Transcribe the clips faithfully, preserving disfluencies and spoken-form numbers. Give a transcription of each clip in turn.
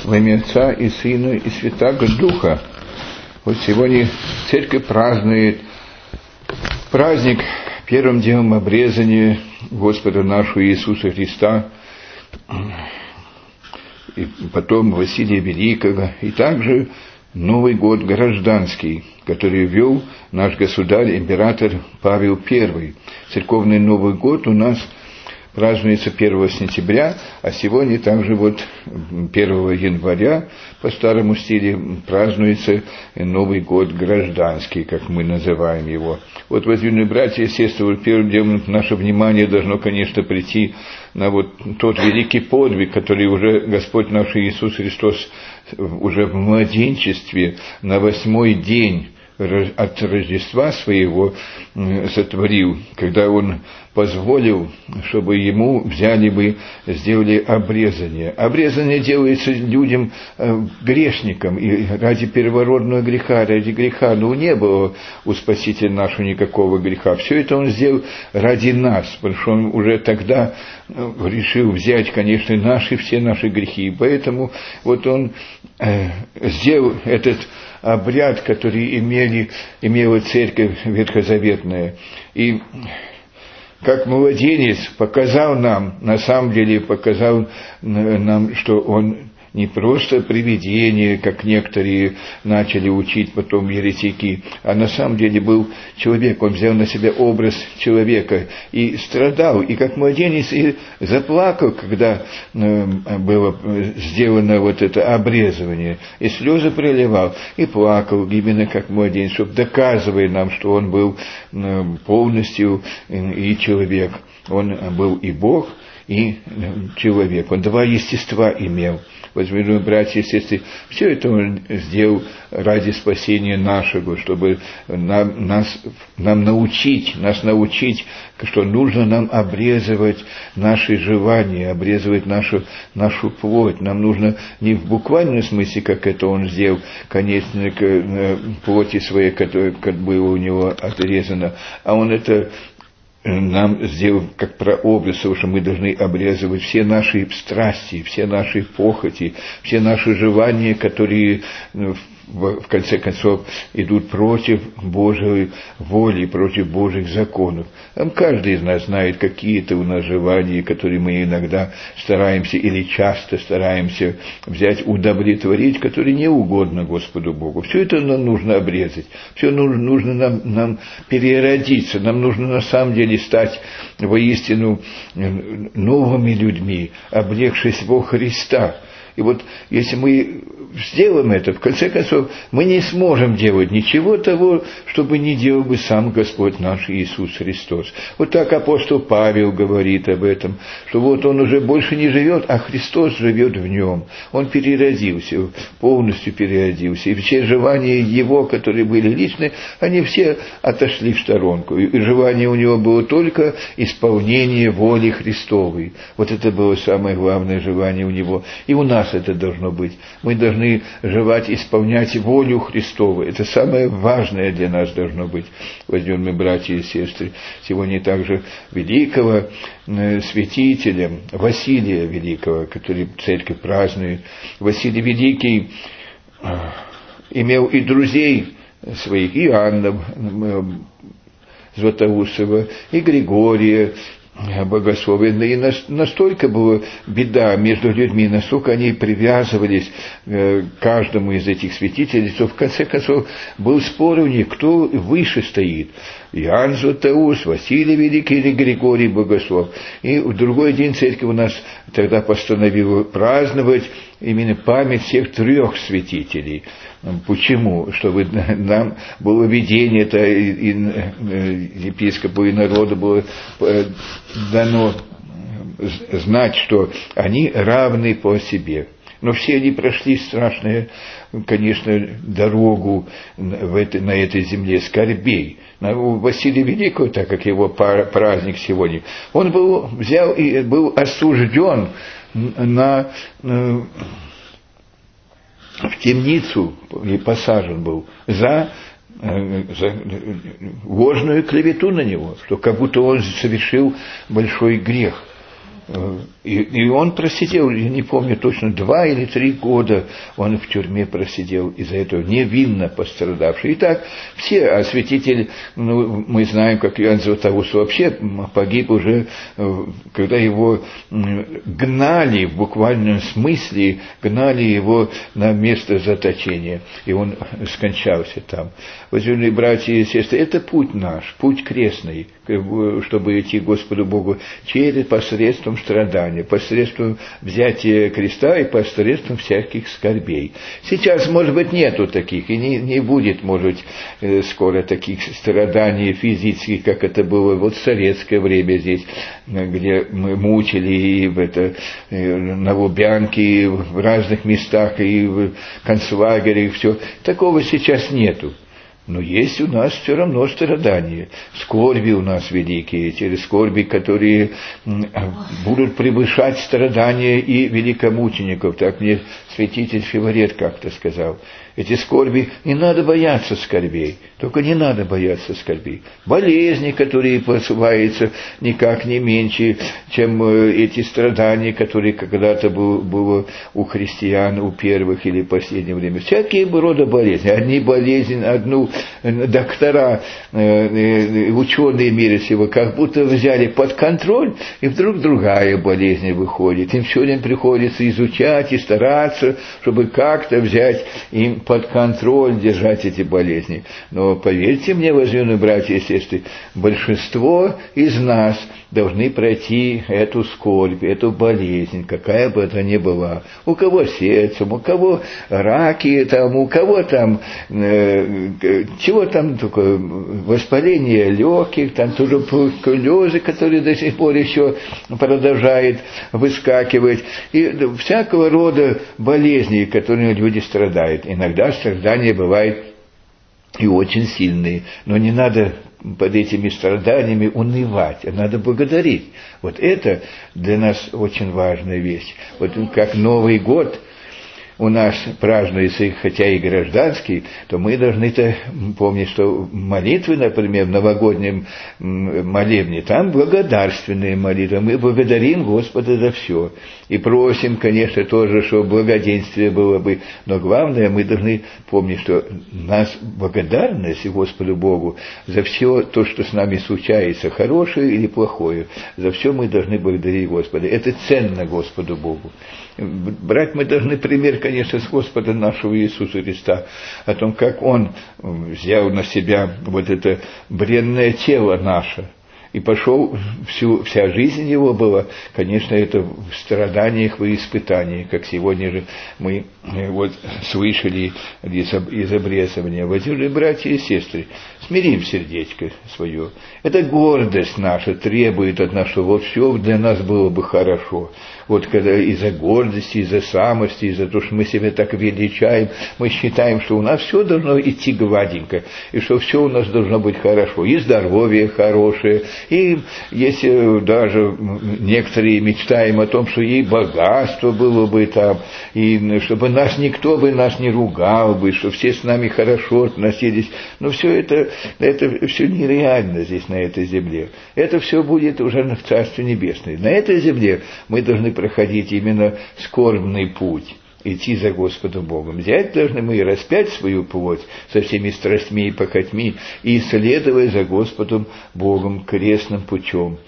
Во имя Отца и Сына и Святаго Духа. Вот сегодня церковь празднует праздник первым днем обрезания Господа нашего Иисуса Христа, и потом Василия Великого, и также Новый год гражданский, который ввел наш государь, император Павел Первый. Церковный Новый год у нас празднуется первого сентября, а сегодня также вот первого января по старому стилю празднуется Новый год гражданский, как мы называем его. Вот, возлюбленные братья и сестры, вот первым делом наше внимание должно, конечно, прийти на вот тот великий подвиг, который уже Господь наш Иисус Христос уже в младенчестве на восьмой день от Рождества своего сотворил, когда Он позволил, чтобы Ему взяли бы, сделали обрезание. Обрезание делается людям, грешникам, и ради первородного греха, ради греха. Но не было у Спасителя нашего никакого греха. Все это Он сделал ради нас, потому что Он уже тогда решил взять, конечно, наши, все наши грехи. И поэтому вот Он сделал этот обряд, который имели, имела церковь ветхозаветная. И как младенец показал нам, на самом деле показал нам, что он не просто привидение, как некоторые начали учить потом еретики, а на самом деле был человек, он взял на себя образ человека и страдал, и как младенец и заплакал, когда было сделано вот это обрезывание, и слезы проливал, и плакал именно как младенец, чтобы доказывая нам, что он был полностью и человек, он был и Бог, и человек, он два естества имел. Возможно, братья и сестры, все это Он сделал ради спасения нашего, чтобы нам, нас, нам научить, нас научить, что нужно нам обрезывать наши желания, обрезывать нашу, нашу плоть. Нам нужно не в буквальном смысле, как это Он сделал, конечно, к плоти своей, которая как было у Него отрезано, а Он это нам сделал как прообраз, что мы должны обрезывать все наши страсти, все наши похоти, все наши желания, которые в конце концов идут против Божьей воли, против Божьих законов. Там каждый из нас знает какие-то у нас желания, которые мы иногда стараемся или часто стараемся взять, удовлетворить, которые не угодно Господу Богу. Все это нам нужно обрезать, все нужно, нужно нам, нам переродиться, нам нужно на самом деле стать воистину новыми людьми, облегшись во Христа. И вот если мы сделаем это, в конце концов, мы не сможем делать ничего того, что бы не делал бы сам Господь наш Иисус Христос. Вот так апостол Павел говорит об этом, что вот он уже больше не живет, а Христос живет в нем. Он переродился, полностью переродился. И все желания его, которые были личные, они все отошли в сторонку. И желание у него было только исполнение воли Христовой. Вот это было самое главное желание у него. И у нас это должно быть. Мы должны желать исполнять волю Христову. Это самое важное для нас должно быть, возьмем братья и сестры. Сегодня также великого святителя Василия Великого, который церковь празднует. Василий Великий имел и друзей своих, и Иоанна Златоустова, и Григория Богословия. И настолько была беда между людьми, настолько они привязывались к каждому из этих святителей, что в конце концов был спор у них, кто выше стоит. Иоанн Златоуст, Василий Великий или Григорий Богослов. И в другой день церковь у нас тогда постановила праздновать именно память всех трех святителей. Почему? Чтобы нам было видение, это и, и епископу, и народу было дано знать, что они равны по себе. Но все они прошли страшную, конечно, дорогу в этой, на этой земле скорбей. У Василия Великого, так как его праздник сегодня, он был, взял и был осужден на... в темницу и посажен был за, за ложную клевету на него, что как будто он совершил большой грех. И, и он просидел, я не помню точно, два или три года он в тюрьме просидел из-за этого, невинно пострадавший. Итак, все, а святитель, ну, мы знаем, как Иоанн Златоуст вообще погиб уже, когда его гнали, в буквальном смысле, гнали его на место заточения, и он скончался там. Возлюбленные братья и сестры, это путь наш, путь крестный, чтобы идти к Господу Богу через посредством страдания, посредством взятия креста и посредством всяких скорбей. Сейчас, может быть, нету таких, и не, не будет, может быть, скоро таких страданий физических, как это было вот в советское время здесь, где мы мучили и в это, на Лубянке, и в разных местах, и в концлагере, и все. Такого сейчас нету. Но есть у нас все равно страдания, скорби у нас великие, те скорби, которые будут превышать страдания и великомучеников. Так мне святитель Филарет как-то сказал. Эти скорби, не надо бояться скорбей, только не надо бояться скорбей. Болезни, которые посылаются, никак не меньше, чем эти страдания, которые когда-то было, было у христиан, у первых или в последнее время. Всякие рода болезни. Одни болезни, одну доктора, ученые мира сего, как будто взяли под контроль, и вдруг другая болезнь выходит. Им все время приходится изучать и стараться, чтобы как-то взять им под контроль, держать эти болезни. Но поверьте мне, возлюбленные братья и сестры, большинство из нас должны пройти эту скорбь, эту болезнь, какая бы это ни была. У кого сердцем, у кого раки, там, у кого там, э, чего там такое, воспаление легких, там туберкулезы, которые до сих пор еще продолжают выскакивать, и всякого рода болезни, которыми люди страдают. Иногда страдания бывают и очень сильные, но не надо под этими страданиями унывать, а надо благодарить. Вот это для нас очень важная вещь. Вот как Новый год у нас празднуется, хотя и гражданский, то мы должны-то помнить, что молитвы, например, в новогоднем молебне, там благодарственные молитвы. Мы благодарим Господа за все. И просим, конечно, тоже, чтобы благоденствие было бы. Но главное, мы должны помнить, что нас благодарность Господу Богу за все то, что с нами случается, хорошее или плохое, за все мы должны благодарить Господа. Это ценно Господу Богу. Брать мы должны пример, конечно, с Господа нашего Иисуса Христа, о том, как Он взял на себя вот это бренное тело наше, и пошел, всю, вся жизнь его была, конечно, это в страданиях и испытаниях, как сегодня же мы вот слышали из, из обрезывания. Возлюбленные братья и сестры, смирим сердечко свое. Это гордость наша требует от нас, что вот все для нас было бы хорошо. Вот когда из-за гордости, из-за самости, из-за того, что мы себя так величаем, мы считаем, что у нас все должно идти гладенько, и что все у нас должно быть хорошо, и здоровье хорошее, и если даже некоторые мечтаем о том, что и богатство было бы там, и чтобы нас никто бы нас не ругал бы, что все с нами хорошо относились, но все это, это все нереально здесь, на этой земле. Это все будет уже в Царстве Небесном. На этой земле мы должны проходить именно скорбный путь, идти за Господом Богом. Взять должны мы и распять свою плоть со всеми страстьми и похотьми и следовать за Господом Богом крестным путем,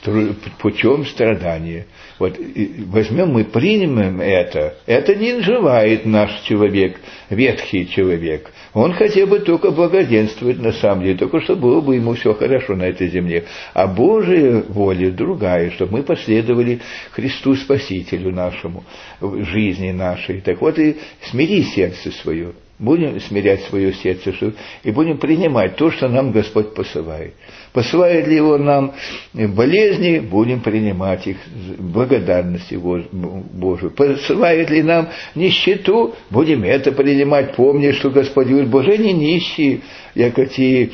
путем страдания. Вот возьмем мы, примем это, это не желает наш человек, ветхий человек. Он хотел бы только благоденствовать на самом деле, только чтобы было бы ему все хорошо на этой земле. А Божия воля другая, чтобы мы последовали Христу Спасителю нашему, в жизни нашей. Так вот и смири сердце свое. Будем смирять свое сердце и будем принимать то, что нам Господь посылает. Посылает ли Он нам болезни, будем принимать их благодарности Божию. Посылает ли нам нищету, будем это принимать, помня, что Господь говорит: блаженны нищие, яко те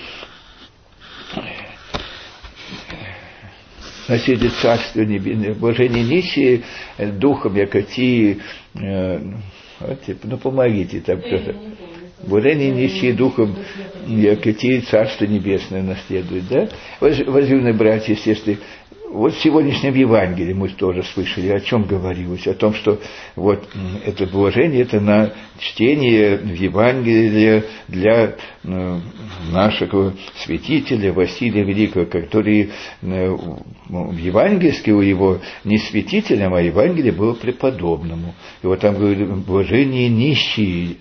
наследие Царства Небесного, блаженны нищие духом, яко те... Ну, помогите там кто-то. Блаженны нищие духом, яко те Царство Небесное наследуют, да? Возлюбленные братья и сестры, Вот в сегодняшнем Евангелии мы тоже слышали, о чем говорилось, о том, что вот это блажение, это на чтение в Евангелии для нашего святителя Василия Великого, который в евангельске у его не святителем, а Евангелие было преподобному. И вот там говорит, блажение нищие.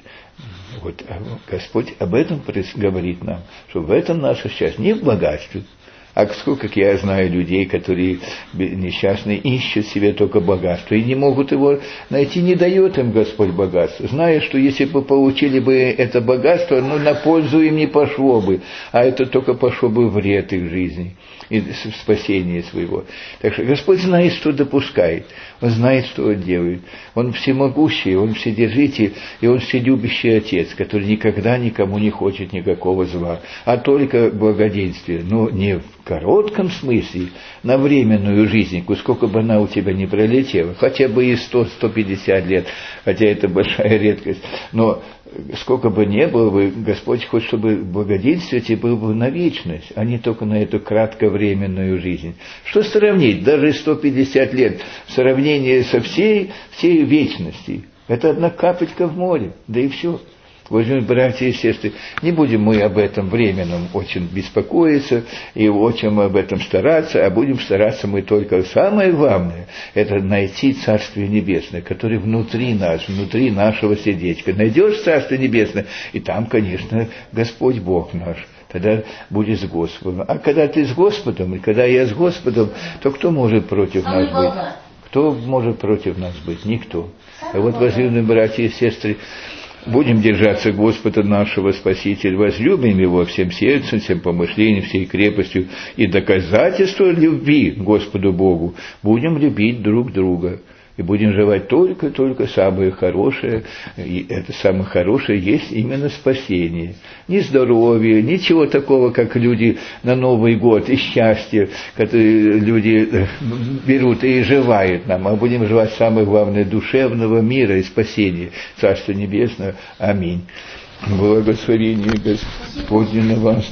Вот Господь об этом говорит нам, что в этом наше счастье, не в богатстве. А сколько, как я знаю, людей, которые несчастные, ищут себе только богатство и не могут его найти, не дает им Господь богатство, зная, что если бы получили бы это богатство, ну, на пользу им не пошло бы, а это только пошло бы в вред их жизни и спасение своего. Так что Господь знает, что допускает, Он знает, что Он делает. Он всемогущий, Он вседержитель, и Он вселюбящий Отец, который никогда никому не хочет никакого зла, а только благоденствие, но не в коротком смысле, на временную жизнь, сколько бы она у тебя не пролетела, хотя бы и сто - сто пятьдесят лет, хотя это большая редкость, но сколько бы ни было бы, Господь хочет, чтобы благоденствие тебе было бы на вечность, а не только на эту кратковременную жизнь. Что сравнить? Даже сто пятьдесят лет в сравнении со всей, всей вечностью. Это одна капелька в море, да и все. Возьмем, братья и сестры, не будем мы об этом временном очень беспокоиться и очень об этом стараться, а будем стараться мы только самое главное, это найти Царствие Небесное, которое внутри нас, внутри нашего сердечка. Найдешь Царствие Небесное, и там, конечно, Господь Бог наш. Тогда будешь с Господом. А когда ты с Господом, и когда я с Господом, то кто может против нас быть? Кто может против нас быть? Никто. А вот, возлюбленные братья и сестры, будем держаться Господа нашего Спасителя, возлюбим Его всем сердцем, всем помышлением, всей крепостью, и доказательство любви Господу Богу будем любить друг друга. И будем желать только-только самое хорошее, и это самое хорошее есть именно спасение. Ни здоровья, ничего такого, как люди на Новый год, и счастье, которые люди берут и желают нам, а будем желать самое главное душевного мира и спасения, Царства Небесного. Аминь. Благословение Господне на вас.